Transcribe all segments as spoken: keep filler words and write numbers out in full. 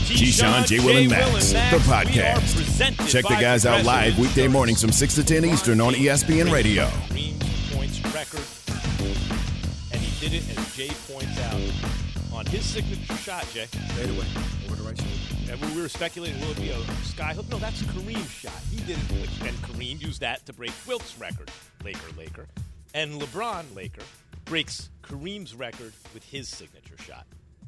Keyshawn, J. Will, and Max, the podcast. Check the guys out live weekday mornings from six to ten Eastern on E S P N Radio. Kareem points record, and he did it, as Jay points out, on his signature shot, Jay. Fade away, over the right shoulder. And we were speculating, will it be a sky hook? No, that's Kareem's shot. He did it, and Kareem used that to break Wilt's record, Laker, Laker. And LeBron, Laker, breaks Kareem's record with his signature shot.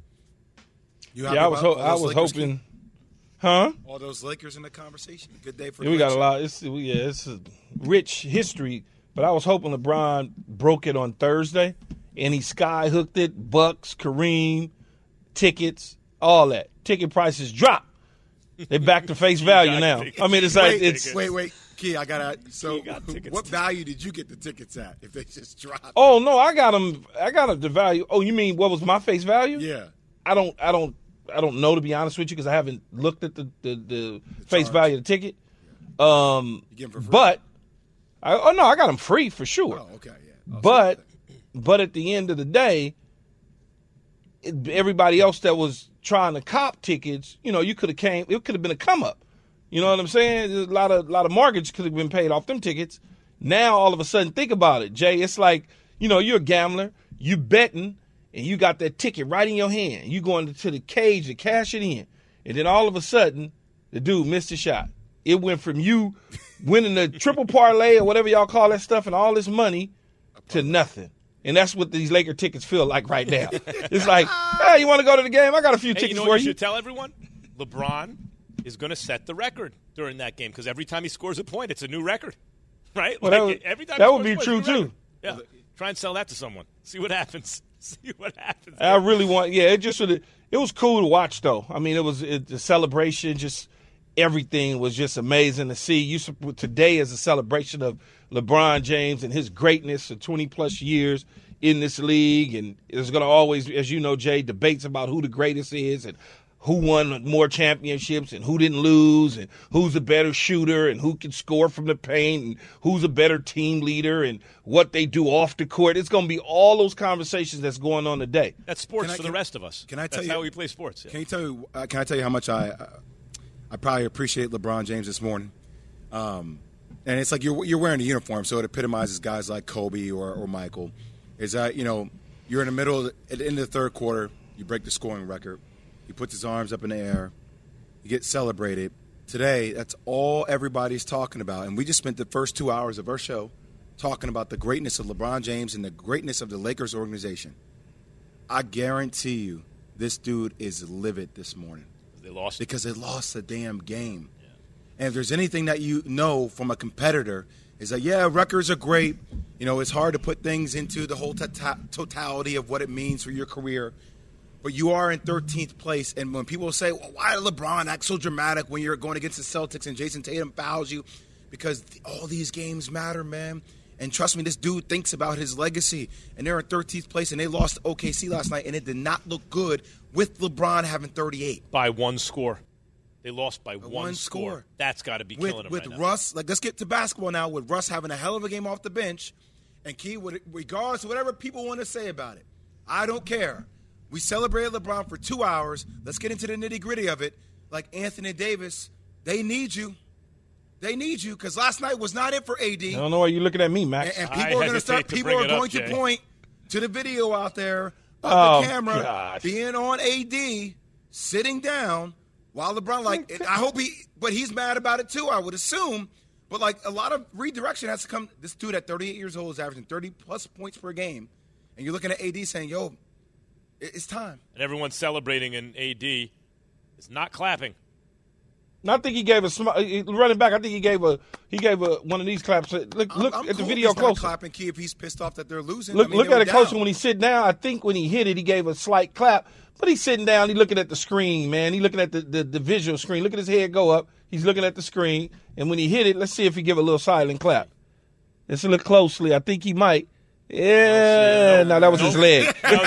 You Yeah, I was ho- I was Lakers hoping, keep huh? all those Lakers in the conversation. Good day for Yeah, we got a Clemson. lot. It's yeah, it's a rich history. But I was hoping LeBron broke it on Thursday, and he sky hooked it. Bucks, Kareem, tickets, all that. Ticket prices drop. They back to face value now. I mean, it's like Wait, it's. wait, wait, Key, I gotta. So, Key got tickets. what value did you get the tickets at? If they just dropped? Oh no, I got them. I got them the value. Oh, you mean what was my face value? Yeah. I don't. I don't. I don't know, to be honest with you, because I haven't looked at the the, the, the face charge. value of the ticket. Um, You get 'em for free? but I, oh no, I got them free for sure. Oh, okay, yeah. Oh, But so- but at the end of the day, it, everybody else that was trying to cop tickets, you know, you could have came. It could have been a come up. You know what I'm saying? There's a lot of lot of mortgage could have been paid off them tickets. Now all of a sudden, think about it, Jay. It's like, you know, you're a gambler. You betting, and you got that ticket right in your hand. You going to the cage to cash it in, and then all of a sudden, the dude missed a shot. It went from you winning the triple parlay or whatever y'all call that stuff and all this money to nothing. And that's what these Laker tickets feel like right now. It's like, hey, you want to go to the game? I got a few Hey, tickets you know for what you you. should tell everyone? LeBron is going to set the record during that game because every time he scores a point, it's a new record, right? Well, Like, that would- every time that he would scores be a point, true, it's a new too. record. Yeah, try and sell that to someone. See what happens. See what happens. I really want, yeah, it just sort of, it was cool to watch though. I mean, it was it, the celebration, just everything was just amazing to see. You today is a celebration of LeBron James and his greatness for twenty plus years in this league, and there's going to always, as you know, Jay, debates about who the greatest is and who won more championships and who didn't lose and who's a better shooter and who can score from the paint and who's a better team leader and what they do off the court. It's going to be all those conversations that's going on today. That's sports Can I- for can- the rest of us. can I tell That's you- how we play sports. Yeah. Can you tell me? Uh, can I tell you how much I uh, I probably appreciate LeBron James this morning? Um, and it's like you're you're wearing a uniform, so it epitomizes guys like Kobe or, or Michael. Is that, you know, you're in the middle of the, at the end of the third quarter, you break the scoring record. He puts his arms up in the air. You get celebrated. Today, that's all everybody's talking about. And we just spent the first two hours of our show talking about the greatness of LeBron James and the greatness of the Lakers organization. I guarantee you this dude is livid this morning They lost. because they lost the damn game. Yeah. And if there's anything that you know from a competitor is that, yeah, records are great. You know, it's hard to put things into the whole tota- totality of what it means for your career. But you are in thirteenth place, and when people say, well, why did LeBron act so dramatic when you're going against the Celtics and Jason Tatum fouls you? Because all these games matter, man. And trust me, this dude thinks about his legacy. And they're in thirteenth place, and they lost to O K C last night, and it did not look good with LeBron having thirty-eight. By one score. They lost by, By one, one score. score. That's got to be With, killing them with right now. Russ, like, let's get to basketball now, with Russ having a hell of a game off the bench. And Key, with- regardless of whatever people want to say about it, I don't care. We celebrated LeBron for two hours. Let's get into the nitty-gritty of it. Like Anthony Davis, they need you. They need you because last night was not it for A D. I don't know why you're looking at me, Max. And, and I people are going to hesitate start. to People bring are it up, going to Jay. point to the video out there of Oh, the camera gosh. being on A D, sitting down while LeBron. Like, and I hope he, but he's mad about it too. I would assume. But like a lot of redirection has to come. This dude at thirty-eight years old is averaging thirty plus points per game, and you're looking at A D saying, "Yo, it- it's time." And everyone's celebrating, and A D is not clapping. And I think he gave a sm- running back. I think he gave a he gave a one of these claps. Look, look I'm, I'm at the cool video if he's not closer. clapping Key if he's pissed off that they're losing. Look, I mean, look they at were it closer down. when he sit down. I think when he hit it, he gave a slight clap. But he's sitting down. He's looking at the screen, man. He's looking at the, the, the visual screen. Look at his head go up. He's looking at the screen. And when he hit it, let's see if he give a little silent clap. Let's look closely. I think he might. Yeah. No, that was his leg. That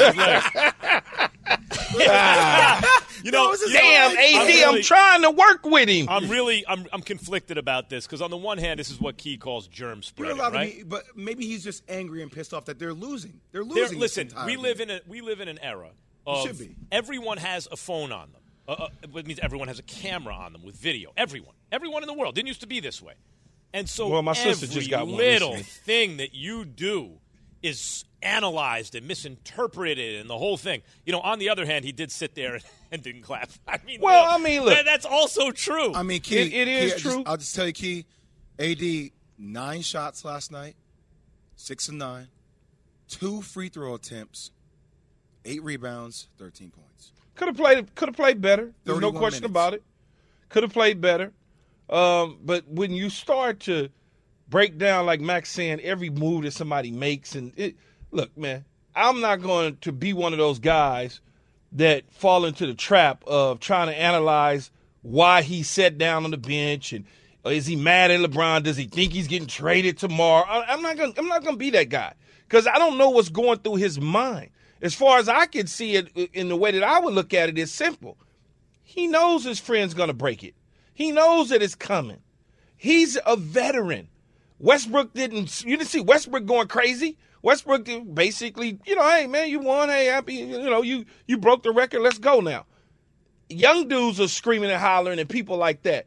was his leg. You know, was his you know, Damn, I'm A D, I'm really- trying to work with him. I'm really, I'm, I'm conflicted about this because on the one hand, this is what Key calls germ You're spreading, allowed right? to be, but maybe he's just angry and pissed off that they're losing. They're They're- losing. listen, this entire we game. live in a we live in an era of should be. everyone has a phone on them. Uh, uh, it means everyone has a camera on them with video. Everyone. Everyone in the world. Didn't used to be this way. And so well, my every sister just got one little recently. thing that you do is analyzed and misinterpreted and the whole thing. You know, on the other hand, he did sit there and, and didn't clap. I mean, Well, you know, I mean, look. that- that's also true. I mean, Key, It- it is Key, I true. Just, I'll just tell you, Key, A D, nine shots last night, six and nine, two free throw attempts, eight rebounds, thirteen points. Could have played. Could have played better. There's no thirty-one question minutes. about it. Could have played better. Um, but when you start to break down, like Max saying, every move that somebody makes, and it, look, man, I'm not going to be one of those guys that fall into the trap of trying to analyze why he sat down on the bench and uh, is he mad at LeBron? Does he think he's getting traded tomorrow? I, I'm not going. I'm not going to be that guy because I don't know what's going through his mind. As far as I can see it, in the way that I would look at it, it's simple. He knows his friend's going to break it. He knows that it's coming. He's a veteran. Westbrook didn't. You didn't see Westbrook going crazy. Westbrook basically, you know, hey man, you won. Hey, happy. You know, you you broke the record. Let's go now. Young dudes are screaming and hollering and people like that.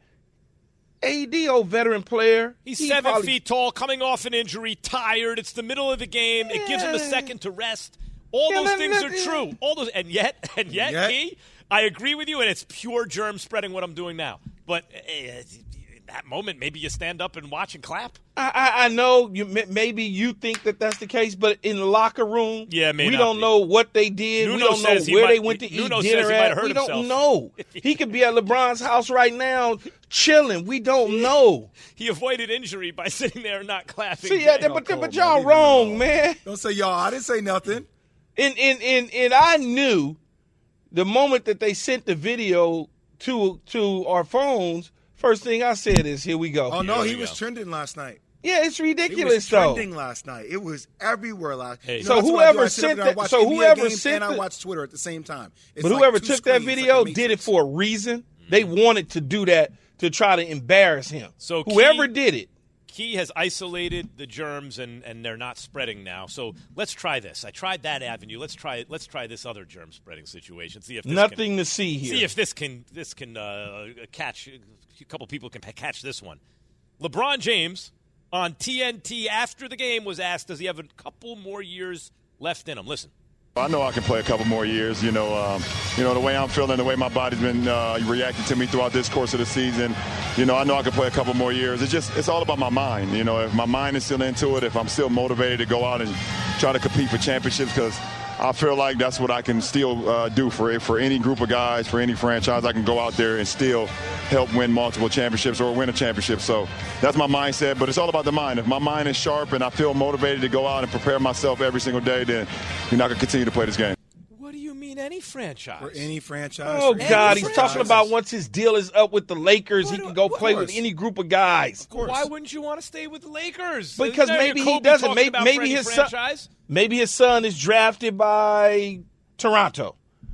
A D, old veteran player. He's he seven probably- feet tall, coming off an injury, tired. It's the middle of the game. It gives him a Yeah. second to rest. All Yeah, those let- things let- are true. All those, and yet, and yet, Yet. Key, I agree with you, and it's pure germ spreading what I'm doing now. But uh, in that moment, maybe you stand up and watch and clap. I, I, I know you m- maybe you think that that's the case, but in the locker room, Yeah, it may we not don't be. know what they did. we Nuno don't know says he where might- they went to Nuno eat says dinner he might at. have hurt We don't himself. know. He could be at LeBron's house right now, chilling. We don't know. He avoided injury by sitting there and not clapping. See, yeah, but, cold, but man. y'all Leave him wrong, alone. man. Don't say y'all. I didn't say nothing. And and and and I knew the moment that they sent the video to to our phones. First thing I said is, "Here we go." Oh, no, we he go. was trending last night. Yeah, it's It ridiculous was though. trending last night. It was everywhere last Hey. you So that's what I do. whoever I sit up sent and I that- watch so N B A whoever games sent and I the- watch Twitter at the same time. It's But like whoever two took that screens, like video the did it Matrix. for a reason. They wanted to do that to try to embarrass him. So whoever Key- did it. Key has isolated the germs and, and they're not spreading now. So let's try this. I tried that avenue. Let's try let's try this other germ spreading situation. See if this Nothing can, to see here. See if this can this can uh, catch a couple people can catch this one. LeBron James on T N T after the game was asked, does he have a couple more years left in him? Listen. I know I can play a couple more years. You know, um, you know the way I'm feeling, the way my body's been uh, reacting to me throughout this course of the season. You know, I know I can play a couple more years. It's just, it's all about my mind. You know, if my mind is still into it, if I'm still motivated to go out and try to compete for championships, because I feel like that's what I can still uh, do for for any group of guys, for any franchise. I can go out there and still help win multiple championships or win a championship. So that's my mindset. But it's all about the mind. If my mind is sharp and I feel motivated to go out and prepare myself every single day, then you're not going to continue to play this game. What do you mean any franchise? For any franchise. Oh for any God, he's franchise. talking about once his deal is up with the Lakers, he What- can go of play with course. any group of guys. Of course. Why wouldn't you want to stay with the Lakers? Because Isn't that maybe your he Kobe doesn't. talking Maybe, about maybe for any his son, franchise? maybe his son is drafted by Toronto,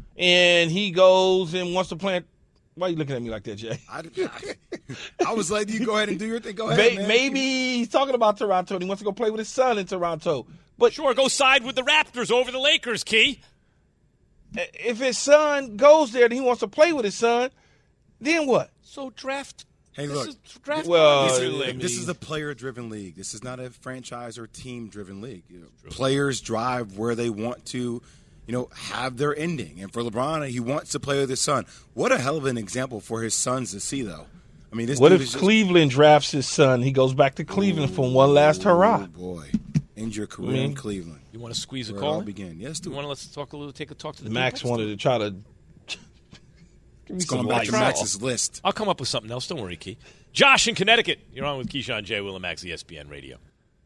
and he goes and wants to play. Why are you looking at me like that, Jay? I, I, I was like, you go ahead and do your thing. Go ahead, May- man. Maybe he's talking about Toronto and he wants to go play with his son in Toronto. But Sure, go side with the Raptors over the Lakers, Key. if his son goes there and he wants to play with his son, then what? So draft. Hey, this look. is draft. Well, This uh, is- I mean- This is a player-driven league. This is not a franchise or team-driven league. You know, players drive where they want to, you know, have their ending. And for LeBron, he wants to play with his son. What a hell of an example for his sons to see, though. I mean, this What dude if is just- Cleveland drafts his son? He goes back to Cleveland for one last hurrah. Oh boy, end your career I mean, in Cleveland. You want to squeeze a Where it all call? began. Yes, You dude. want to let's talk a little, take a talk to the Max people? wanted to try to give me It's some going back light. to Max's list. I'll come up with something else. Don't worry, Key. Josh in Connecticut. You're on with Keyshawn J. Will and Max, E S P N Radio.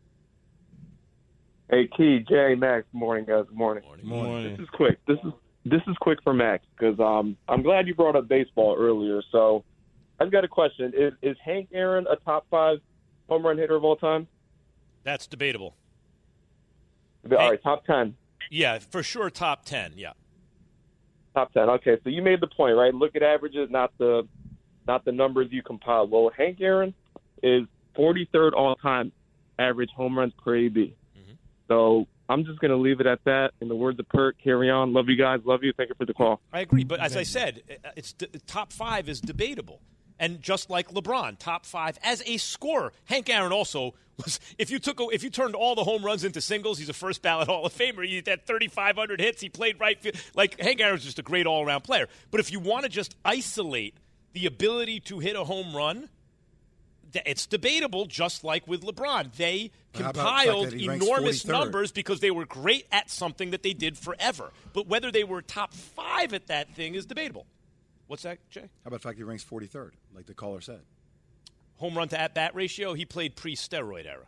Hey, Key, Jay, Max. Good morning, guys. Good morning. Morning. This is quick. This is this is quick for Max because um, I'm glad you brought up baseball earlier. So I've got a question: Is is Hank Aaron a top five home run hitter of all time? That's debatable. All right, top ten. Yeah, for sure, top ten. Yeah. Top ten. Okay, so you made the point, right? Look at averages, not the not the numbers you compiled. Well, Hank Aaron is forty-third all time average home runs per A B. Mm-hmm. So I'm just going to leave it at that. In the words of Perk, carry on. Love you guys. Love you. Thank you for the call. I agree. But as I said, it's top five is debatable. And just like LeBron, top five as a scorer. Hank Aaron also was. If you took, if you turned all the home runs into singles, he's a first ballot Hall of Famer. He had thirty-five hundred hits. He played right field. Like Hank Aaron's just a great all around player. But if you want to just isolate the ability to hit a home run, it's debatable. Just like with LeBron, they compiled the enormous numbers because they were great at something that they did forever. But whether they were top five at that thing is debatable. What's that, Jay? How about the fact he ranks forty-third, like the caller said? Home run to at-bat ratio, he played pre-steroid era.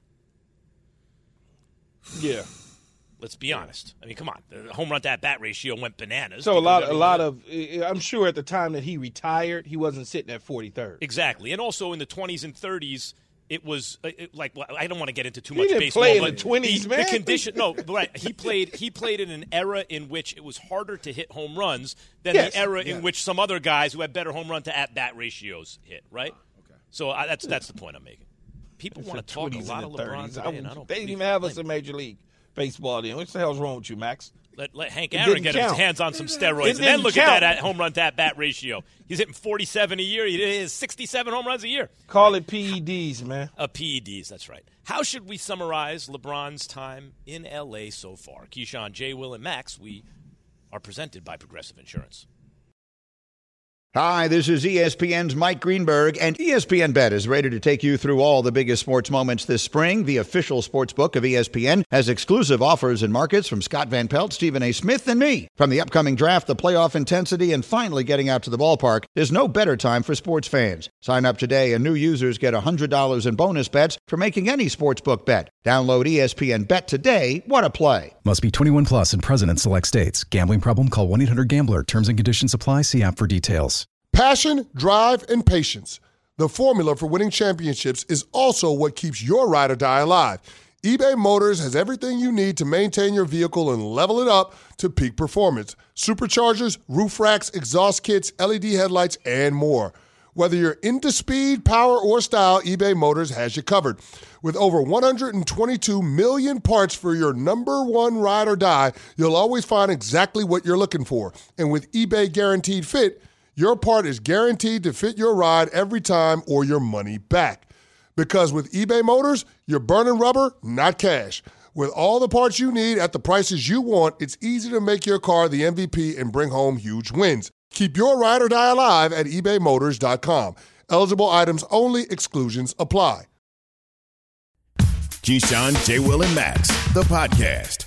Yeah. Let's be honest. I mean, come on. The home run to at-bat ratio went bananas. So a lot, a lot of – I'm sure at the time that he retired, he wasn't sitting at forty-third. Exactly. And also in the twenties and thirties – it was it, like well, I don't want to get into too he much didn't baseball. Play in but the twenties, the, man. The condition, no, right? He played. He played in an era in which it was harder to hit home runs than yes. the era yeah. in which some other guys who had better home run to at bat ratios hit. Right. Okay. So I, that's that's the point I'm making. People want to talk a lot of LeBron today, and I don't. They didn't even have us in Major League Baseball then. What the hell's wrong with you, Max? Let, let Hank It Aaron didn't get count. his hands on some steroids, and then look count. at that at home run to at bat ratio. He's hitting forty-seven a year. He has sixty-seven home runs a year. Call it P E Ds, man. Uh, P E Ds, that's right. How should we summarize LeBron's time in L A so far? Keyshawn, Jay, Will, and Max, we are presented by Progressive Insurance. Hi, this is E S P N's Mike Greenberg, and E S P N Bet is ready to take you through all the biggest sports moments this spring. The official sports book of E S P N has exclusive offers and markets from Scott Van Pelt, Stephen A. Smith, and me. From the upcoming draft, the playoff intensity, and finally getting out to the ballpark, there's no better time for sports fans. Sign up today, and new users get one hundred dollars in bonus bets for making any sportsbook bet. Download E S P N Bet today. What a play. Must be twenty-one plus and present in select states. Gambling problem? Call one eight hundred gambler. Terms and conditions apply. See app for details. Passion, drive, and patience. The formula for winning championships is also what keeps your ride or die alive. eBay Motors has everything you need to maintain your vehicle and level it up to peak performance. Superchargers, roof racks, exhaust kits, L E D headlights, and more. Whether you're into speed, power, or style, eBay Motors has you covered. With over one hundred twenty-two million parts for your number one ride or die, you'll always find exactly what you're looking for. And with eBay Guaranteed Fit, your part is guaranteed to fit your ride every time or your money back. Because with eBay Motors, you're burning rubber, not cash. With all the parts you need at the prices you want, it's easy to make your car the M V P and bring home huge wins. Keep your ride or die alive at ebay motors dot com. Eligible items only. Exclusions apply. Keyshawn, J. Will, and Max, the podcast.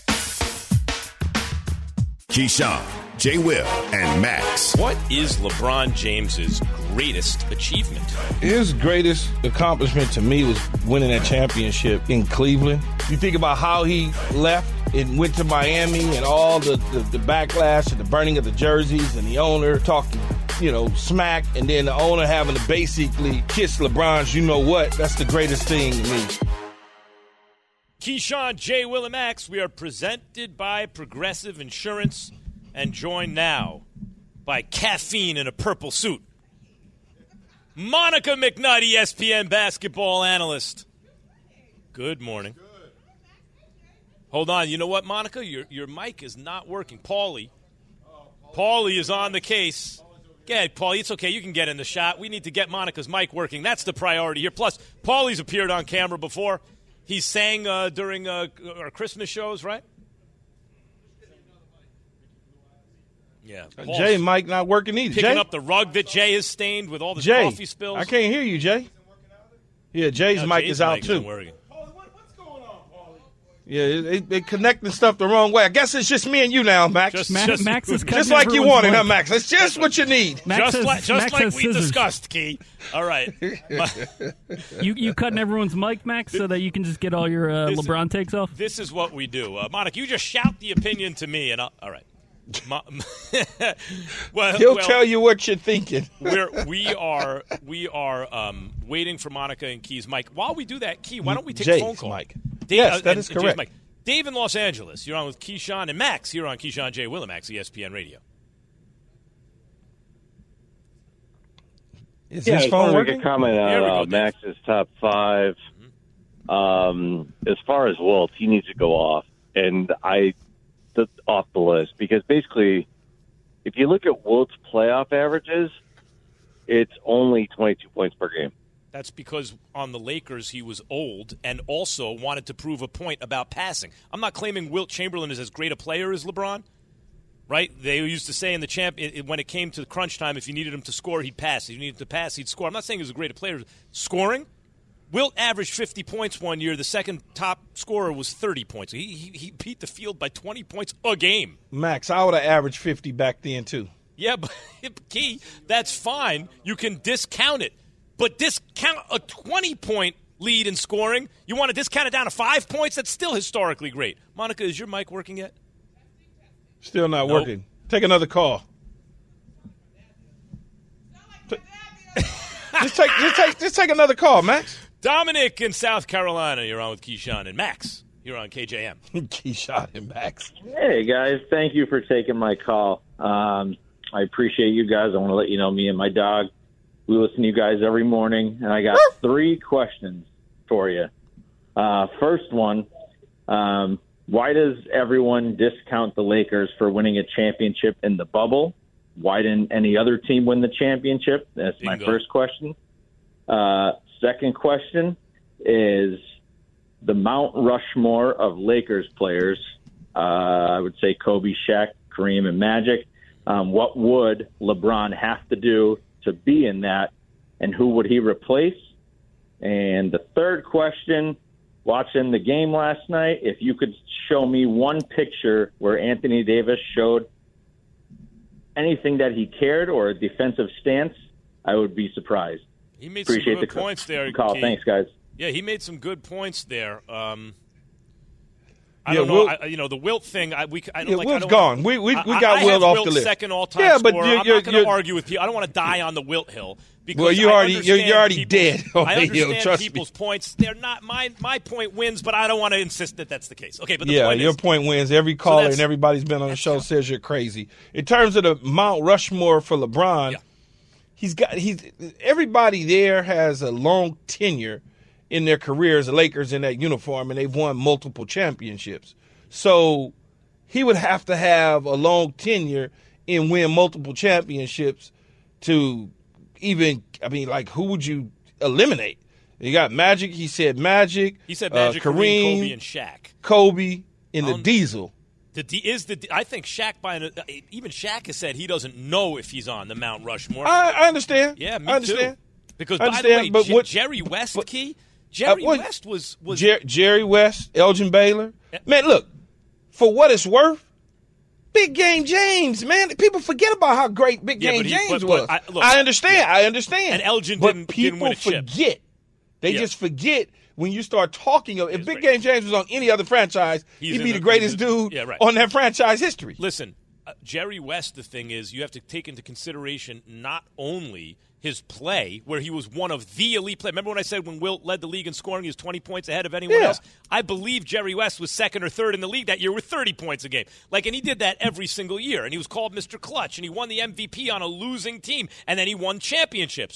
Keyshawn, J. Will, and Max. What is LeBron James's greatest achievement? His greatest accomplishment to me was winning that championship in Cleveland. You think about how he left and went to Miami and all the, the, the backlash and the burning of the jerseys and the owner talking, you know, smack, and then the owner having to basically kiss LeBron's, you know what, that's the greatest thing to me. Keyshawn, J. Will, and Max, we are presented by Progressive Insurance and joined now by caffeine in a purple suit. Monica McNutt, E S P N basketball analyst. Good morning. Hold on. You know what, Monica? Your your mic is not working. Paulie. Paulie is on the case. Go ahead, Paulie. It's okay. You can get in the shot. We need to get Monica's mic working. That's the priority here. Plus, Paulie's appeared on camera before. He sang uh, during uh, our Christmas shows, right? Yeah. Paul's Jay, mic not working either. picking Jay? up the rug that Jay has stained with all the Jay, coffee spills. I can't hear you, Jay. Yeah, Jay's No, mic Jay's is out, mic too. isn't working. Yeah, it, it, it connecting stuff the wrong way. I guess it's just me and you now, Max. Just, Ma- just, Max is Just like you everyone's wanted, mic. huh, Max? That's just what you need. Max just has, like, just Max like has we scissors. discussed, Key. All right. You you cutting everyone's mic, Max, so that you can just get all your uh, This- LeBron takes off? This is what we do. Uh, Monica, you just shout the opinion to me, and I'll, all right. Mo- well, He'll well, tell you what you're thinking. We're, we are we are um, waiting for Monica and Key's mic. While we do that, Key, why don't we take Jay's a phone call? mic. Dave, Yes, that and- is and Jay's correct. mic. Dave in Los Angeles, you're on with Keyshawn, and Max, you're on Keyshawn J. Willimax, E S P N Radio. Is Yeah, this I just phone wanted to working? make a comment There we on go, uh, Dave. Max's top five. Um, as far as Wilt, he needs to go off. and I that's off the list because basically, if you look at Wilt's playoff averages, it's only twenty-two points per game. That's because on the Lakers he was old and also wanted to prove a point about passing. I'm not claiming Wilt Chamberlain is as great a player as LeBron, right? They used to say in the champ it, when it came to crunch time, if you needed him to score, he'd pass. If you needed to pass, he'd score. I'm not saying he was a great player. Scoring, Wilt averaged fifty points one year. The second top scorer was thirty points. He, he, he beat the field by twenty points a game. Max, I would have averaged fifty back then, too. Yeah, but Key, that's fine. You can discount it. But discount a twenty-point lead in scoring. You want to discount it down to five points? That's still historically great. Monica, is your mic working yet? Still not Nope. working. Take another call. just take, just take, just take another call, Max. Dominic in South Carolina, you're on with Keyshawn and Max. You're on K J M. Keyshawn and Max. Hey, guys. Thank you for taking my call. Um, I appreciate you guys. I want to let you know me and my dog, we listen to you guys every morning, and I got three questions for you. Uh, first one, um, why does everyone discount the Lakers for winning a championship in the bubble? Why didn't any other team win the championship? That's my Bingo. first question. Uh, second question is the Mount Rushmore of Lakers players. Uh, I would say Kobe, Shaq, Kareem, and Magic. Um, what would LeBron have to do to be in that, and who would he replace? And the third question, watching the game last night, if you could show me one picture where Anthony Davis showed anything that he cared or a defensive stance, I would be surprised. He made Appreciate some good the points there. call. Key. Thanks, guys. Yeah, he made some good points there. Um, I Yeah, don't know. Wilt- I, you know, the Wilt thing. I, we, I don't Yeah, like. Wilt's I don't wanna- gone. We- we- we I- got I Wilt have off Wilt the list. second all-time Yeah, but scorer. you're- I'm you're- not going to you're- argue with people. I don't want to die on the Wilt hill. Because Well, you I already- you're- you're understand already people's- dead on I the hill, understand trust me. people's points. They're not my my point wins, but I don't want to insist that that's the case. Okay, but the Yeah, point your is, point wins. Every caller that's- and everybody's been on the show says you're crazy. In terms of the Mount Rushmore for LeBron, he's got he's everybody there has a long tenure in their careers, the Lakers in that uniform, and they've won multiple championships. So he would have to have a long tenure and win multiple championships to even, I mean, like, who would you eliminate? You got Magic. He said Magic. He said uh, Magic, Kareem, Kareem, Kobe, and Shaq. Kobe in the Um, Diesel. The D, is the I think Shaq by an, even Shaq has said he doesn't know if he's on the Mount Rushmore. I, I understand. Yeah, me I understand. too. Because I by the way, understand, but J- what- Jerry West, but- Key, Jerry Uh, what- West was was Jer- Jerry West, Elgin Baylor. Man, look, for what it's worth, Big Game James, man. People forget about how great Big Yeah, Game but he- James but- was. but I- look, I understand. I understand. And Elgin but didn't- people didn't win a chip. forget. They Yeah. just forget when you start talking of if Big Game James was on any other franchise, He's he'd in be the- the greatest he's in- dude yeah, right. on that franchise history. Listen, uh, Jerry West, the thing is, you have to take into consideration not only his play, where he was one of the elite players. Remember when I said when Wilt led the league in scoring, he was twenty points ahead of anyone Yeah. else? I believe Jerry West was second or third in the league that year with thirty points a game. Like, and he did that every single year. And he was called Mister Clutch, and he won the M V P on a losing team, and then he won championships.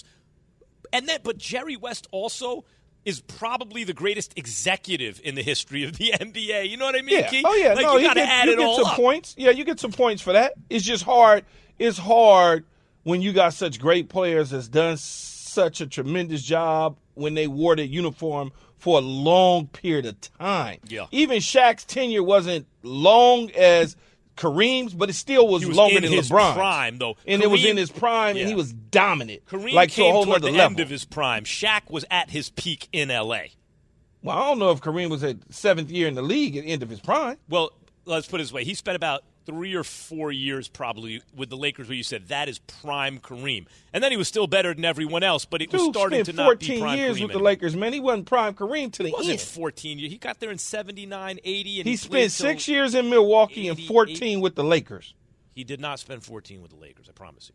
And then, but Jerry West also is probably the greatest executive in the history of the N B A. You know what I mean, Yeah. Keith? Oh yeah. Like, no, you he got to get- add you it get all some up. points. Yeah, you get some points for that. It's just hard. It's hard when you got such great players that's done such a tremendous job when they wore the uniform for a long period of time. Yeah. Even Shaq's tenure wasn't long as Kareem's, but it still was, He was longer in than his LeBron's. prime, though. And it was Kareem- in his prime, yeah. and he was dominant. Kareem like to a came whole toward nother the level. end of his prime. Shaq was at his peak in L A. Well, I don't know if Kareem was at seventh year in the league at the end of his prime. Well, let's put it this way. He spent about three or four years probably with the Lakers where you said that is prime Kareem. And then he was still better than everyone else, but it was Dude starting spent to not be fourteen prime years Kareem with the anymore. Lakers, man. He wasn't prime Kareem to the He wasn't end. fourteen years. He got there in seventy-nine, eighty, and He, he, spent played six till- years in Milwaukee and eighty-eight. fourteen with the Lakers. He did not spend fourteen with the Lakers, I promise you.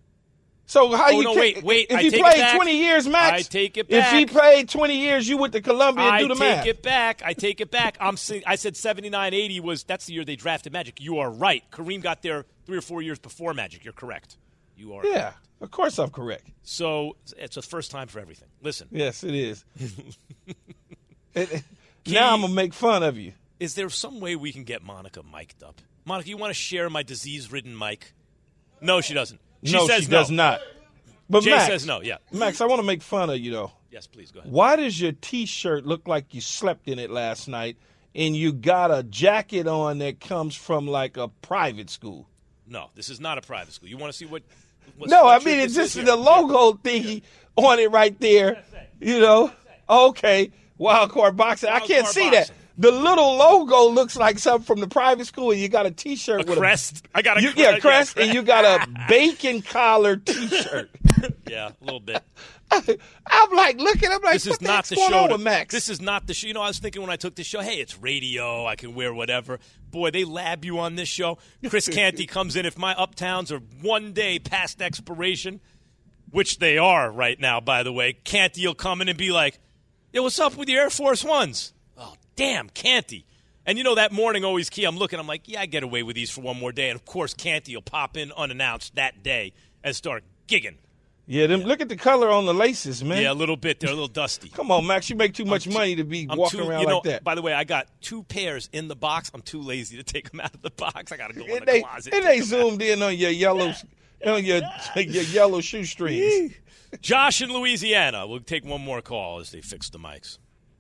So how Oh, you no, take, wait, wait, if I he take it played back. twenty years, Max? I take it If he back. played twenty years, you with the Columbia, I do the take math. it back. I take it back. I'm saying, I said seventy-nine, eighty was that's the year they drafted Magic. You are right. Kareem got there three or four years before Magic. You're correct. You are. Yeah, correct. of course I'm correct. So it's a first time for everything. Listen. Yes, it is. It- now I'm gonna make fun of you. Is there some way we can get Monica mic'd up? Monica, you want to share my disease-ridden mic? No, she doesn't. She no, says she no. does not. But Jay Max, says no, yeah. Max, I want to make fun of you, though. Yes, please, go ahead. Why does your T-shirt look like you slept in it last night and you got a jacket on that comes from, like, a private school? No, this is not a private school. You want to see what what No, I sweatshirt mean, it's this just is? the logo thingy on it right there. You know? Okay. Wild Card Boxing. I can't Card see Boxing. that. The little logo looks like something from the private school, and you got a T-shirt A with crest. a I got a you, cre- yeah, yeah, crest, crest. and you got a bacon collar T-shirt. Yeah, a little bit. I'm like looking. I'm like, This what is the not heck's the going show. on to- with Max? This is not the show. You know, I was thinking when I took the show, hey, it's radio. I can wear whatever. Boy, they lab you on this show. Chris Canty comes in. If my Uptowns are one day past expiration, which they are right now, by the way, Canty will come in and be like, yo, what's up with your Air Force Ones? Oh, damn, Canty. And you know that morning always key. I'm looking. I'm like, yeah, I get away with these for one more day. And, of course, Canty will pop in unannounced that day and start gigging. Yeah, them, look at the color on the laces, man. Yeah, a little bit. They're a little dusty. Come on, Max. You make too much I'm money to be I'm walking too, around you know, like that. By the way, I got two pairs in the box. I'm too lazy to take them out of the box. I got to go in And the they, closet. and they zoomed in on your yellow, on your your yellow shoestrings. Josh in Louisiana. We'll take one more call as they fix the mics.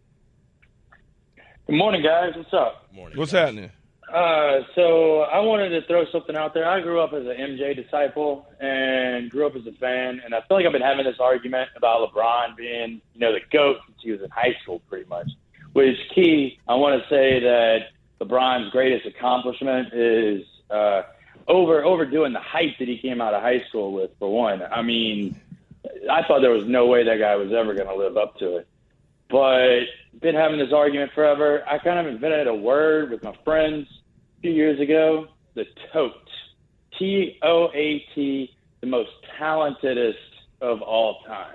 Good morning, guys. What's up? Morning. What's Josh. happening? Uh, so I wanted to throw something out there. I grew up as an M J disciple and grew up as a fan, and I feel like I've been having this argument about LeBron being, you know, the GOAT since he was in high school, pretty much. Which, Key, I want to say that LeBron's greatest accomplishment is uh, over overdoing the hype that he came out of high school with, for one. I mean, I thought there was no way that guy was ever going to live up to it. But been having this argument forever. I kind of invented a word with my friends a few years ago, the tote. T O A T, the most talentedest of all time.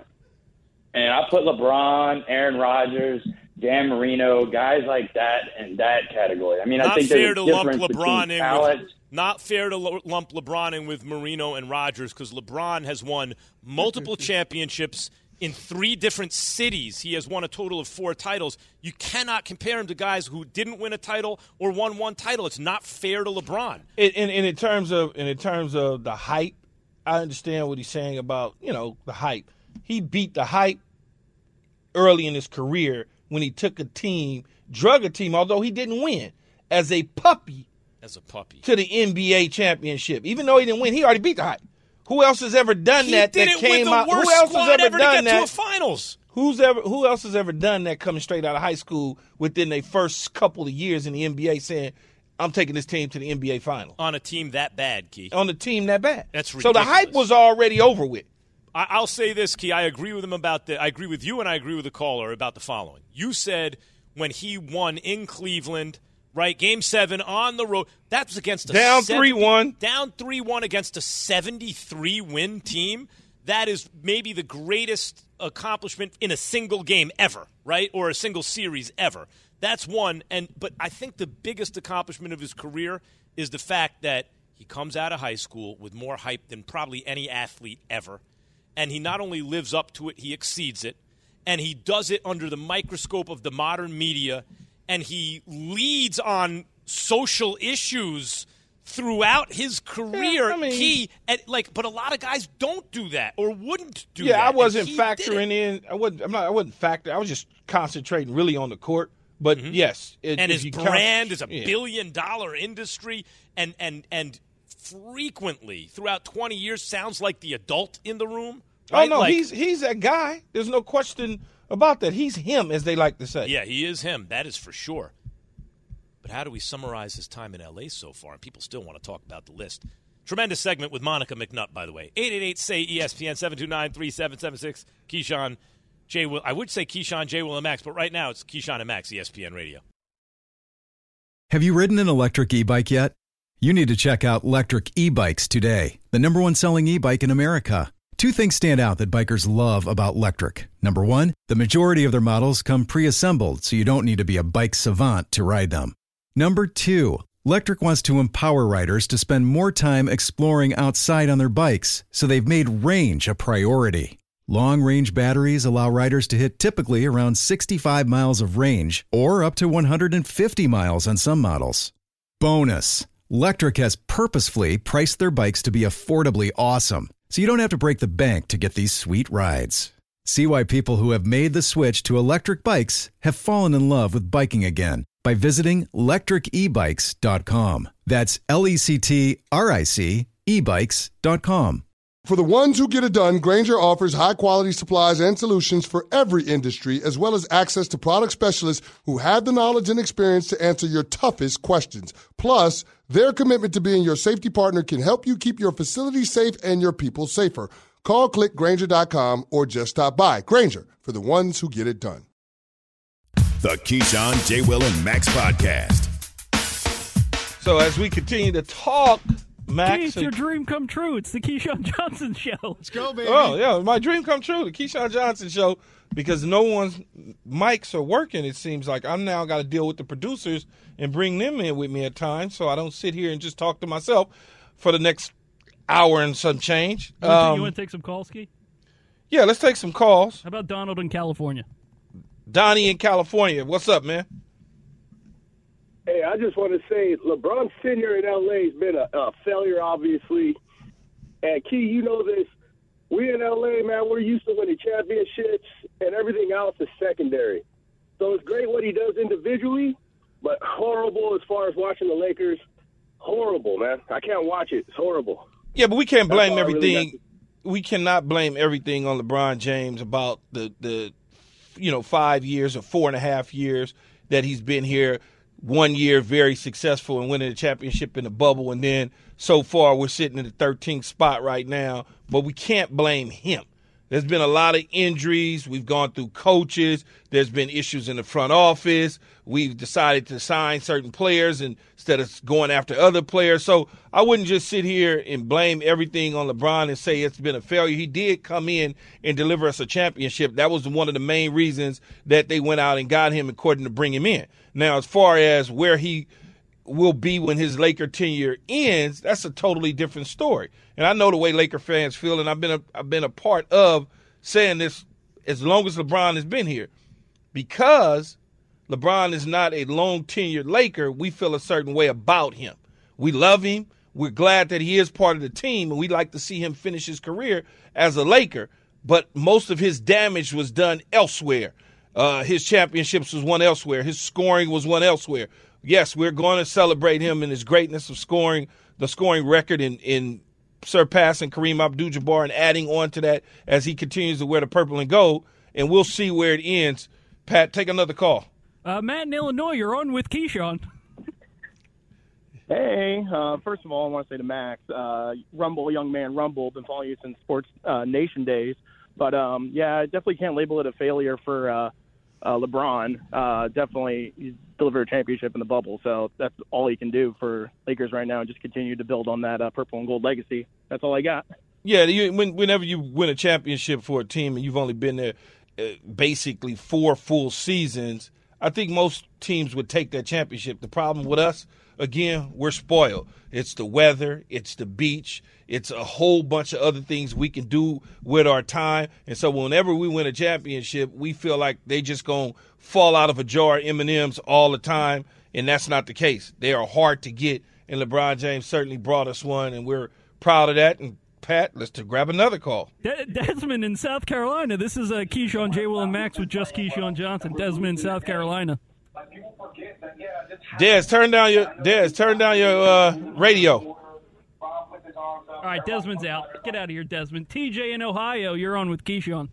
And I put LeBron, Aaron Rodgers, Dan Marino, guys like that in that category. I mean, Not I think fair there's a to lump difference LeBron between in talent. with, not fair to lo- lump LeBron in with Marino and Rodgers because LeBron has won multiple championships in three different cities. He has won a total of four titles. You cannot compare him to guys who didn't win a title or won one title. It's not fair to LeBron. In, in, in in terms of and in terms of the hype, I understand what he's saying about, you know, the hype. He beat the hype early in his career when he took a team, drug a team, although he didn't win, as a puppy, as a puppy to the N B A championship. Even though he didn't win, he already beat the hype. Who else has ever done He that? did that it came with the out? worst Who else squad has ever, ever to done get that? to a finals? Who's ever? Who else has ever done that? Coming straight out of high school within their first couple of years in the N B A, saying, "I'm taking this team to the N B A final." On a team that bad, Key. On a team that bad. That's so ridiculous. the hype was already over with. I, I'll say this, Key. I agree with him about the. I agree with you, and I agree with the caller about the following. You said when he won in Cleveland, right? Game seven on the road. That was against a Down seventy three one. Down three one against a seventy-three win team. That is maybe the greatest accomplishment in a single game ever, right? Or a single series ever. That's one. And but I think the biggest accomplishment of his career is the fact that he comes out of high school with more hype than probably any athlete ever. And he not only lives up to it, he exceeds it. And he does it under the microscope of the modern media. And he leads on social issues throughout his career. Yeah, I mean, Key, and like, but a lot of guys don't do that or wouldn't do yeah, that. I wasn't And he did factoring in. I wasn't. I'm not. I wasn't factoring. I was just concentrating really on the court. But Mhm. yes, it, and if his you brand count, is a yeah. billion dollar industry, and and and frequently throughout twenty years sounds like the adult in the room. Right? Oh no, Like- he's he's that guy. There's no question about that. He's him, as they like to say. Yeah, he is him. That is for sure. But how do we summarize his time in L A so far? And people still want to talk about the list. Tremendous segment with Monica McNutt, by the way. eight eight eight, S A Y, E S P N, seven two nine, three seven seven six. Keyshawn, J. Will. I would say Keyshawn, J. Will, and Max, but right now it's Keyshawn and Max, E S P N Radio. Have you ridden an electric e-bike yet? You need to check out Electric E-Bikes today, the number one selling e-bike in America. Two things stand out that bikers love about Electric. Number one, the majority of their models come pre-assembled, so you don't need to be a bike savant to ride them. Number two, Electric wants to empower riders to spend more time exploring outside on their bikes, so they've made range a priority. Long-range batteries allow riders to hit typically around sixty-five miles of range or up to one hundred fifty miles on some models. Bonus, Lectric has purposefully priced their bikes to be affordably awesome, so you don't have to break the bank to get these sweet rides. See why people who have made the switch to electric bikes have fallen in love with biking again by visiting lectric e bikes dot com. That's L E C T R I C e bikes dot com. For the ones who get it done, Grainger offers high-quality supplies and solutions for every industry, as well as access to product specialists who have the knowledge and experience to answer your toughest questions. Plus, their commitment to being your safety partner can help you keep your facility safe and your people safer. Call, click Grainger dot com, or just stop by. Grainger, for the ones who get it done. The Keyshawn, J. Will, and Max podcast. So as we continue to talk, Max, It's your dream come true. It's the Keyshawn Johnson Show. Let's go, baby. Oh, yeah, my dream come true, the Keyshawn Johnson Show, because no one's mics are working, it seems like. I'm now got to deal with the producers and bring them in with me at times so I don't sit here and just talk to myself for the next hour and some change. You want, Um, to, you want to take some calls, Key? yeah, let's take some calls. How about Donald in California? Donnie in California. What's up, man? Hey, I just want to say LeBron's tenure in L A has been a, a failure, obviously. And, Key, you know this. We in L A, man, we're used to winning championships, and everything else is secondary. So it's great what he does individually, but horrible as far as watching the Lakers. Horrible, man. I can't watch it. It's horrible. Yeah, but we can't That's blame all I really everything. got to- We cannot blame everything on LeBron James about the, the, you know, five years or four and a half years that he's been here. One year very successful and winning a championship in the bubble, and then so far we're sitting in the thirteenth spot right now. But we can't blame him. There's been a lot of injuries. We've gone through coaches. There's been issues in the front office. We've decided to sign certain players instead of going after other players. So I wouldn't just sit here and blame everything on LeBron and say it's been a failure. He did come in and deliver us a championship. That was one of the main reasons that they went out and got him according to bring him in. Now, as far as where he will be when his Laker tenure ends, that's a totally different story. And I know the way Laker fans feel, and I've been a, I've been a part of saying this as long as LeBron has been here. Because LeBron is not a long-tenured Laker, we feel a certain way about him. We love him. We're glad that he is part of the team, and we'd like to see him finish his career as a Laker. But most of his damage was done elsewhere. Uh, his championships was won elsewhere. His scoring was won elsewhere. Yes, we're going to celebrate him in his greatness of scoring, the scoring record in, in surpassing Kareem Abdul-Jabbar and adding on to that as he continues to wear the purple and gold, and we'll see where it ends. Pat, take another call. Uh, Matt in Illinois, you're on with Keyshawn. Hey, uh, first of all, I want to say to Max, uh, Rumble, young man, Rumble, been following you since Sports uh, Nation days. But, um, yeah, I definitely can't label it a failure for uh, uh, LeBron. Uh, definitely he's delivered a championship in the bubble, so that's all he can do for Lakers right now and just continue to build on that uh, purple and gold legacy. That's all I got. Yeah, you, when, whenever you win a championship for a team and you've only been there uh, basically four full seasons, I think most teams would take that championship. The problem with us, again, we're spoiled. It's the weather. It's the beach. It's a whole bunch of other things we can do with our time. And so whenever we win a championship, we feel like they just going to fall out of a jar of M and M's all the time, and that's not the case. They are hard to get, and LeBron James certainly brought us one, and we're proud of that. And, Pat, let's to grab another call. De- Desmond in South Carolina. This is uh, Keyshawn, J. Will, and Max with just Keyshawn Johnson. Desmond in South Carolina. Des, turn down your Des, turn down your uh, radio. All right, Desmond's out. Get out of here, Desmond. T J in Ohio, you're on with Keyshawn.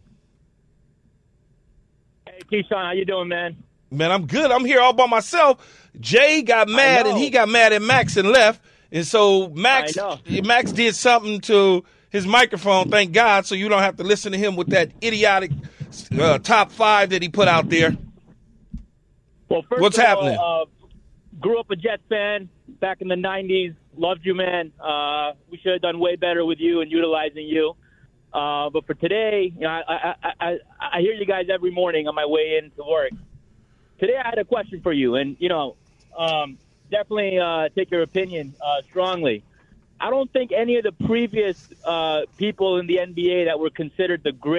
Hey, Keyshawn, how you doing, man? Man, I'm good. I'm here all by myself. Jay got mad, and he got mad at Max and left. And so Max Max did something to his microphone, thank God, so you don't have to listen to him with that idiotic uh, top five that he put out there. Well, first What's of happening? All, uh, grew up a Jets fan back in the nineties. Loved you, man. Uh, we should have done way better with you and utilizing you. Uh, but for today, you know, I, I, I, I hear you guys every morning on my way in to work. Today I had a question for you, and, you know, um, definitely uh, take your opinion uh, strongly. I don't think any of the previous uh, people in the N B A that were considered the great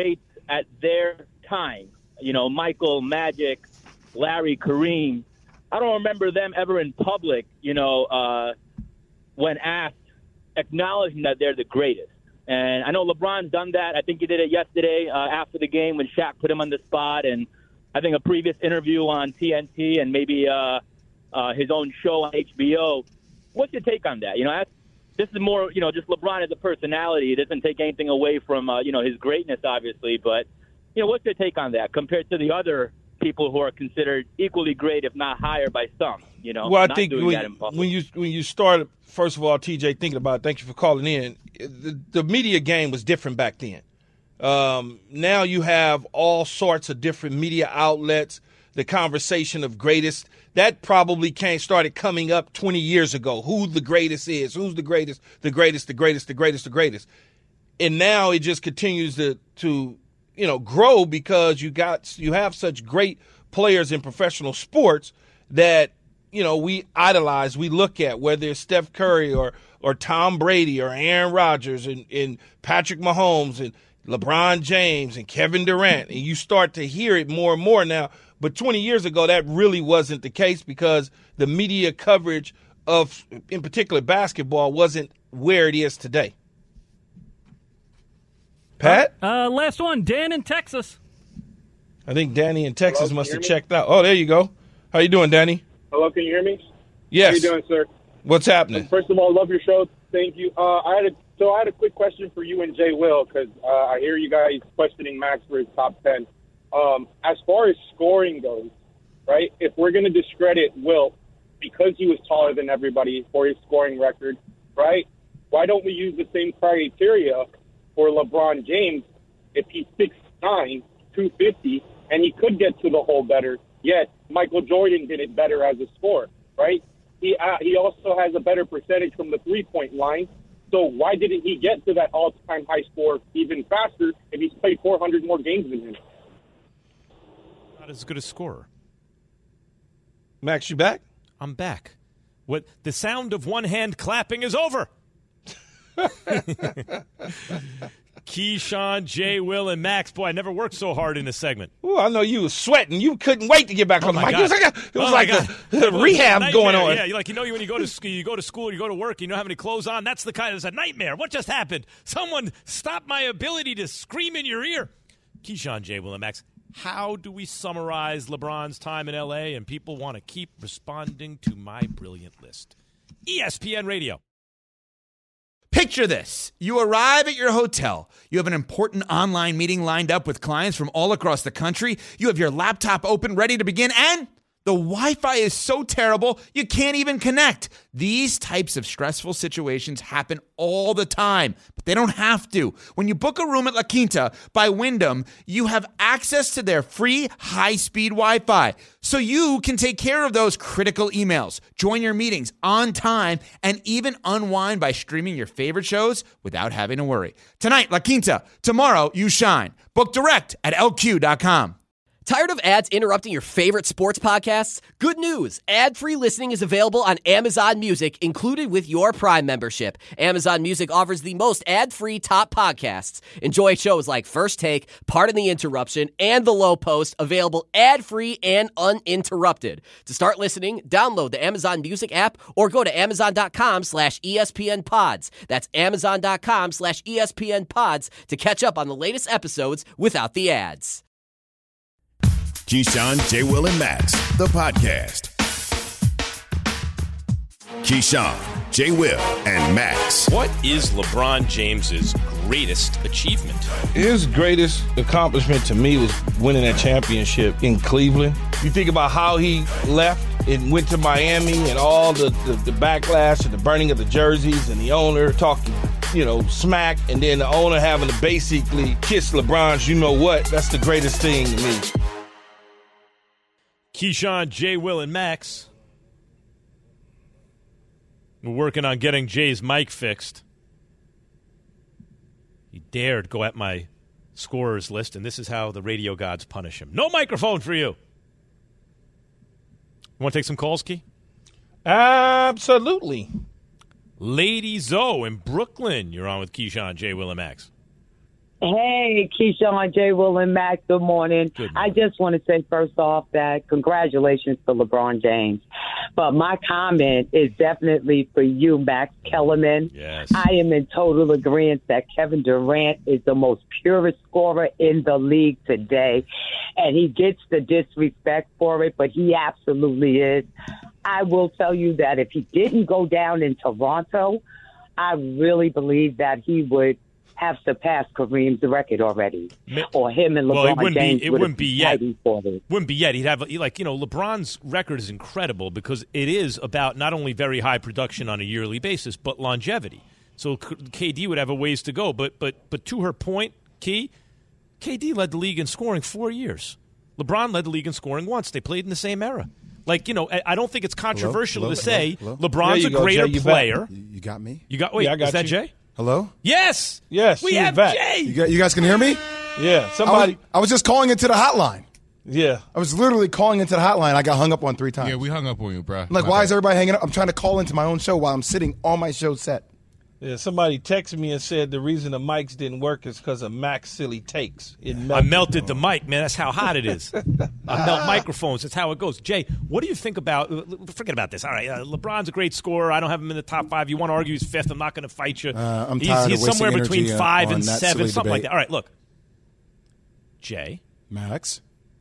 at their time, you know, Michael, Magic, Larry, Kareem, I don't remember them ever in public, you know, uh, when asked, acknowledging that they're the greatest. And I know LeBron's done that. I think he did it yesterday uh, after the game when Shaq put him on the spot. And I think a previous interview on T N T and maybe uh, uh, his own show on H B O. What's your take on that? You know, that's, this is more, you know, just LeBron as a personality. It doesn't take anything away from, uh, you know, his greatness, obviously. But, you know, what's your take on that compared to the other people who are considered equally great, if not higher, by some? You know, well, I not think doing when, that in public. when you when you started, first of all, T J, thinking about it, thank you for calling in. The, the media game was different back then. Um, now you have all sorts of different media outlets. The conversation of greatest, that probably came started coming up twenty years ago. Who the greatest is, who's the greatest, the greatest, the greatest, the greatest, the greatest. And now it just continues to to you know grow because you got you have such great players in professional sports that you know we idolize, we look at, whether it's Steph Curry or or Tom Brady or Aaron Rodgers and, and Patrick Mahomes and LeBron James and Kevin Durant, and you start to hear it more and more now. But twenty years ago, that really wasn't the case because the media coverage of, in particular, basketball wasn't where it is today. Pat? Uh, last one, Dan in Texas. I think Danny in Texas Hello, must can have you hear me? checked out. Oh, there you go. How you doing, Danny? Hello, can you hear me? Yes. How you doing, sir? What's happening? First of all, love your show. Thank you. Uh, I had a, so I had a quick question for you and Jay Will because uh, I hear you guys questioning Max for his top ten. Um, as far as scoring goes, right, if we're going to discredit Wilt because he was taller than everybody for his scoring record, right, why don't we use the same criteria for LeBron James if he's six nine, two fifty, and he could get to the hole better, yet Michael Jordan did it better as a scorer, right? He uh, he also has a better percentage from the three-point line, so why didn't he get to that all-time high score even faster if he's played four hundred more games than him? Not as good a scorer. Max, you back? I'm back. What the sound of one hand clapping is over. Keyshawn, Jay, Will, and Max. Boy, I never worked so hard in a segment. Ooh, I know you was sweating. You couldn't wait to get back Oh on the my mic. It was God. like a, it was Oh like my a, God. a It was rehab a going nightmare. on. Yeah, you like you know when you go to school, you go to school, you go to work, you don't have any clothes on. That's the kind. It's a nightmare. What just happened? Someone stopped my ability to scream in your ear. Keyshawn, Jay, Will, and Max. How do we summarize LeBron's time in L A? And people want to keep responding to my brilliant list. E S P N Radio. Picture this. You arrive at your hotel. You have an important online meeting lined up with clients from all across the country. You have your laptop open, ready to begin, and the Wi-Fi is so terrible, you can't even connect. These types of stressful situations happen all the time, but they don't have to. When you book a room at La Quinta by Wyndham, you have access to their free high-speed Wi-Fi, so you can take care of those critical emails, join your meetings on time, and even unwind by streaming your favorite shows without having to worry. Tonight, La Quinta. Tomorrow, you shine. Book direct at L Q dot com. Tired of ads interrupting your favorite sports podcasts? Good news! Ad-free listening is available on Amazon Music, included with your Prime membership. Amazon Music offers the most ad-free top podcasts. Enjoy shows like First Take, Pardon the Interruption, and The Low Post, available ad-free and uninterrupted. To start listening, download the Amazon Music app or go to amazon.com slash ESPN pods. That's amazon.com slash ESPN pods to catch up on the latest episodes without the ads. Keyshawn, J. Will, and Max, the podcast. Keyshawn, J. Will, and Max. What is LeBron James's greatest achievement? His greatest accomplishment to me was winning that championship in Cleveland. You think about how he left and went to Miami and all the, the, the backlash and the burning of the jerseys and the owner talking, you know, smack, and then the owner having to basically kiss LeBron's you know what. That's the greatest thing to me. Keyshawn, Jay, Will, and Max. We're working on getting Jay's mic fixed. He dared go at my scorers list, and this is how the radio gods punish him. No microphone for you. You want to take some calls, Key? Absolutely. Lady Zoe in Brooklyn. You're on with Keyshawn, Jay, Will, and Max. Hey, Keyshawn, J. Will, and Max, good morning. good morning. I just want to say first off that congratulations to LeBron James. But my comment is definitely for you, Max Kellerman. Yes. I am in total agreement that Kevin Durant is the most purest scorer in the league today. And he gets the disrespect for it, but he absolutely is. I will tell you that if he didn't go down in Toronto, I really believe that he would have surpassed Kareem's record already, or him and LeBron well, it wouldn't James. Be, it wouldn't be yet. For it. Wouldn't be yet. He'd have like you know LeBron's record is incredible because it is about not only very high production on a yearly basis, but longevity. So K D would have a ways to go. But but but to her point, Key, K D led the league in scoring four years. LeBron led the league in scoring once. They played in the same era. Like, you know, I don't think it's controversial hello, to say hello, hello. LeBron's a go, greater Jay, player. You got me? You got wait, Yeah, I got is that you. Jay? Hello? Yes. Yes, We he's have back. Jay. You, got, you guys can hear me? Yeah, I was, somebody. I was just calling into the hotline. Yeah. I was literally calling into the hotline. I got hung up on three times. Yeah, we hung up on you, bro. I'm like, My why bad. is everybody hanging up? I'm trying to call into my own show while I'm sitting on my show set. Yeah, somebody texted me and said the reason the mics didn't work is because of Mac's silly takes. It I melted. melted the mic, man. That's how hot it is. I melt microphones. That's how it goes. Jay, what do you think about – forget about this. All right, uh, LeBron's a great scorer. I don't have him in the top five. You want to argue he's fifth. I'm not going to fight you. Uh, I'm he's tired he's of wasting somewhere between energy, uh, five on and that seven, silly something like debate. that. All right, look. Jay. Max?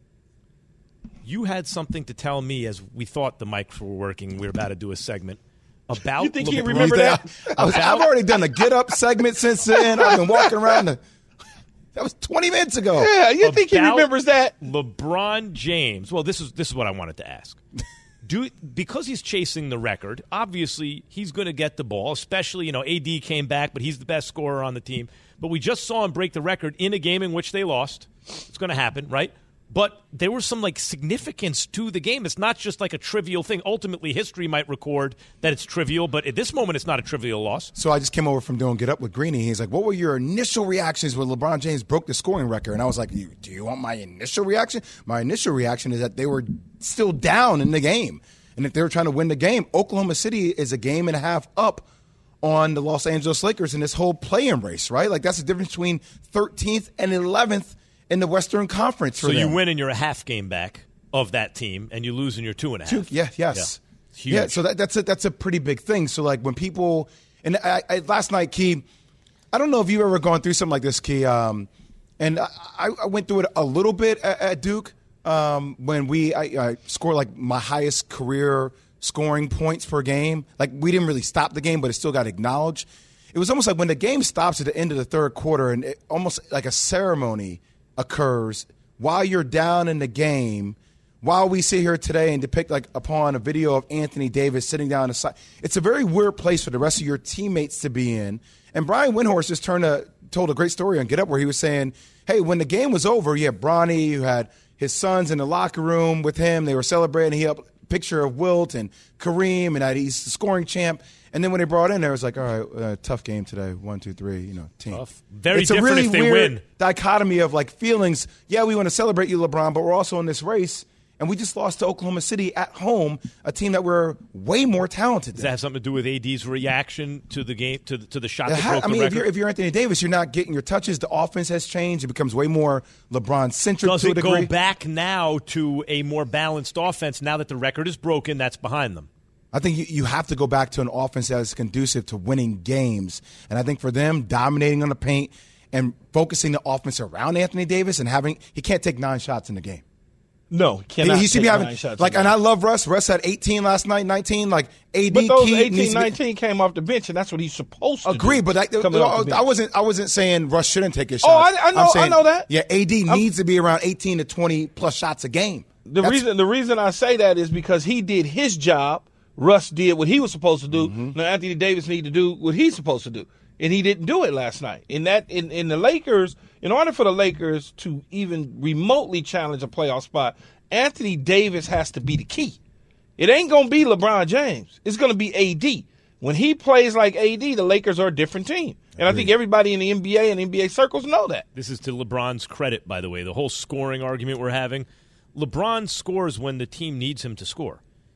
You had something to tell me as we thought the mics were working. We were about to do a segment about You think he LeBron. remember that? I was, I've already done the get up segment since then. I've been walking around. The, that was twenty minutes ago. Yeah, you think he About remembers that? LeBron James. Well, this is this is what I wanted to ask. Do because he's chasing the record. Obviously, he's going to get the ball. Especially, you know, A D came back, but he's the best scorer on the team. But we just saw him break the record in a game in which they lost. It's going to happen, right? But there was some, like, significance to the game. It's not just, like, a trivial thing. Ultimately, history might record that it's trivial, but at this moment, it's not a trivial loss. So I just came over from doing Get Up with Greeny. He's like, what were your initial reactions when LeBron James broke the scoring record? And I was like, do you want my initial reaction? My initial reaction is that they were still down in the game. And if they were trying to win the game, Oklahoma City is a game and a half up on the Los Angeles Lakers in this whole play-in race, right? Like, that's the difference between thirteenth and eleventh in the Western Conference for So them. you win and you're a half game back of that team, and you lose and you're two and a half. Two, yeah, yes. Yeah, huge. Yeah, so that, that's, a, that's a pretty big thing. So, like, when people – and I, I, last night, Key, I don't know if you've ever gone through something like this, Key, um, and I, I went through it a little bit at, at Duke um, when we I, I scored, like, my highest career scoring points per game. Like, we didn't really stop the game, but it still got acknowledged. It was almost like when the game stops at the end of the third quarter and it, almost like a ceremony – occurs while you're down in the game, while we sit here today and depict like upon a video of Anthony Davis sitting down the side. It's a very weird place for the rest of your teammates to be in. And Brian Windhorst just turned a, told a great story on Get Up where he was saying, hey, when the game was over, you had Bronny, you had his sons in the locker room with him. They were celebrating. He had a picture of Wilt and Kareem, and that he's the scoring champ. And then when they brought in there, it was like, all right, uh, tough game today. One, two, three, you know, team. Tough. Very it's a different really if they weird win. dichotomy of like feelings. Yeah, we want to celebrate you, LeBron, but we're also in this race. And we just lost to Oklahoma City at home, a team that we're way more talented than. Does that have something to do with A D's reaction to the game, to the, to the shot that Ha- broke I the mean, if record? you're, if you're Anthony Davis, you're not getting your touches. The offense has changed. It becomes way more LeBron-centric Does to a it degree. go back now to a more balanced offense now that the record is broken that's behind them? I think you, you have to go back to an offense that is conducive to winning games. And I think for them, dominating on the paint and focusing the offense around Anthony Davis and having – he can't take nine shots in the game. No, he cannot. He, he should take be having nine shots like, in and that. I love Russ. Russ had eighteen last night, nineteen. Like A D, But those Key eighteen, needs to be- nineteen came off the bench, and that's what he's supposed to Agree, do. but I, coming off the I bench. wasn't. I wasn't saying Russ shouldn't take his Oh, shots. I- I know- I'm I saying, know that. Yeah, A D I'm- needs to be around eighteen to twenty plus shots a game. The That's- reason the reason I say that is because he did his job. Russ did what he was supposed to do. Mm-hmm. Now Anthony Davis needed to do what he's supposed to do, and he didn't do it last night. In that, in, in the Lakers, in order for the Lakers to even remotely challenge a playoff spot, Anthony Davis has to be the key. It ain't gonna be LeBron James. It's gonna be A D. When he plays like A D, the Lakers are a different team, and I think everybody in the N B A and N B A circles know that. This is to LeBron's credit, by the way. The whole scoring argument we're having, LeBron scores when the team needs him to score.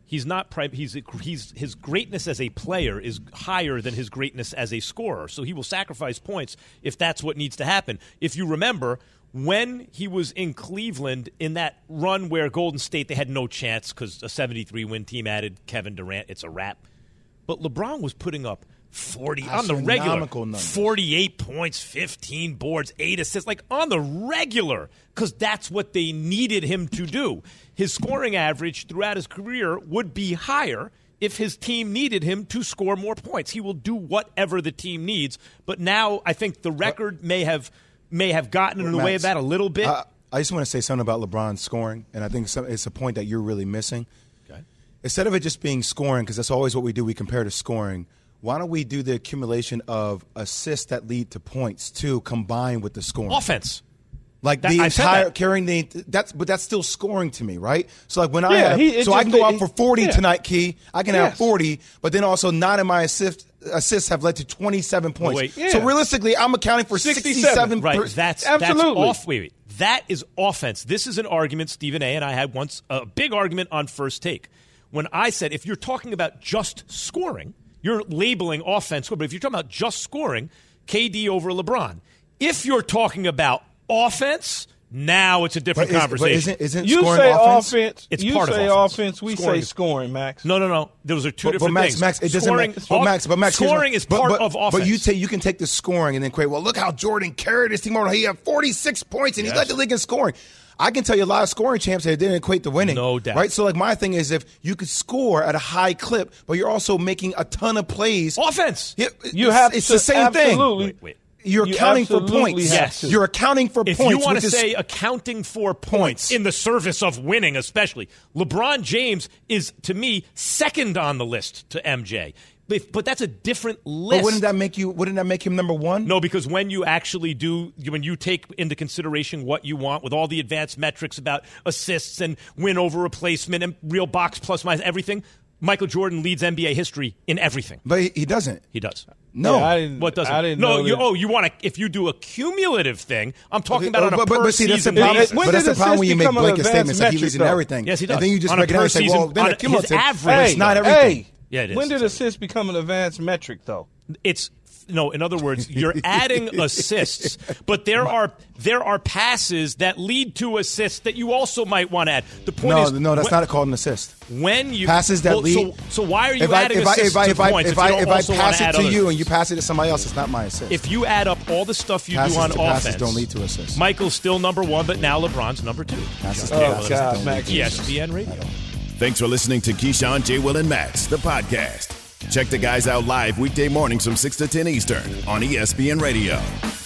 He's not. He's he's his greatness as a player is higher than his greatness as a scorer. So he will sacrifice points if that's what needs to happen. If you remember, when he was in Cleveland in that run where Golden State, they had no chance because a seventy-three win team added Kevin Durant. It's a wrap. But LeBron was putting up forty on the regular, numbers. forty-eight points, fifteen boards, eight assists, like on the regular, because that's what they needed him to do. His scoring average throughout his career would be higher if his team needed him to score more points. He will do whatever the team needs. But now I think the record may have may have gotten in the Max, way of that a little bit. Uh, I just want to say something about LeBron scoring, and I think it's a point that you're really missing. Okay. Instead of it just being scoring, because that's always what we do, we compare to scoring. Why don't we do the accumulation of assists that lead to points too, combined with the scoring? Offense. Like That- the I said entire that. carrying the that's but that's still scoring to me, right? So like when I Yeah, have he- it so I just- can go out it- for forty yeah. tonight, Key. I can have Yes. forty, but then also nine of my assists assists have led to twenty-seven points. Wait. So Yeah. realistically, I'm accounting for sixty-seven. Right, per- that's Absolutely. that's off. Wait, wait, that is offense. This is an argument Stephen A. and I had once a big argument on First Take when I said if you're talking about just scoring, you're labeling offense. But if you're talking about just scoring, K D over LeBron. If you're talking about offense, now it's a different But is- but conversation. isn't- isn't You scoring say offense? offense. It's you part of say offense. We Scoring say is- scoring, Max. no, no, no. Those are two But, but different Max, things. Max, it doesn't scoring, matter. But Max, but Max, here's scoring my- is but- part but- of offense. But you take you can take the scoring and then create. Well, look how Jordan carried his team over. He had forty-six points and he Yes. led the league in scoring. I can tell you a lot of scoring champs that didn't equate to winning. No doubt. Right. So like my thing is if you could score at a high clip, but you're also making a ton of plays. Offense. Yeah, You it's- have It's to the same thing. absolutely. Wait, wait. You're You accounting for absolutely points. have Yes. to. You're accounting for If points. you want which to is- say accounting for points Points. in the service of winning, especially, LeBron James is, to me, second on the list to M J. But, but that's a different list. But wouldn't that make you? Wouldn't that make him number one? No, because when you actually do, when you take into consideration what you want with all the advanced metrics about assists and win over replacement and real box plus minus everything, Michael Jordan leads N B A history in everything. But he, he doesn't. He does. No. Yeah, I didn't, What doesn't? I didn't no, know you, that. oh, you want to? If you do a cumulative thing, I'm talking Okay, about on a but, but, per but see, that's the season problem. basis. When But that's did the problem when you assists make become an blanket advanced statements like he metric, leads in though? everything. Yes, he does. And then you just On a break it down and per say, well, season- then on a his cumulative. average, but it's not though. everything. Hey, Yeah, it is. when did assists become an advanced metric, though? It's no. In other words, you're adding assists, but there are there are passes that lead to assists that you also might want to add. The point No, is, no, that's when, not called an assist. when you Passes that well, lead. So, so why are you if I, adding if I, assists if I, to if I, points if if I, you don't if I also want pass to it add to other you things? and you pass it to somebody else, it's not my assist. If you add up all the stuff you passes do on to offense, passes don't lead to assists. Michael's still number one, but now LeBron's number two. Passes to Oh, passes God, don't Max. lead to E assists. S P N Radio. Thanks for listening to Keyshawn, J. Will, and Max, the podcast. Check the guys out live weekday mornings from six to ten Eastern on E S P N Radio.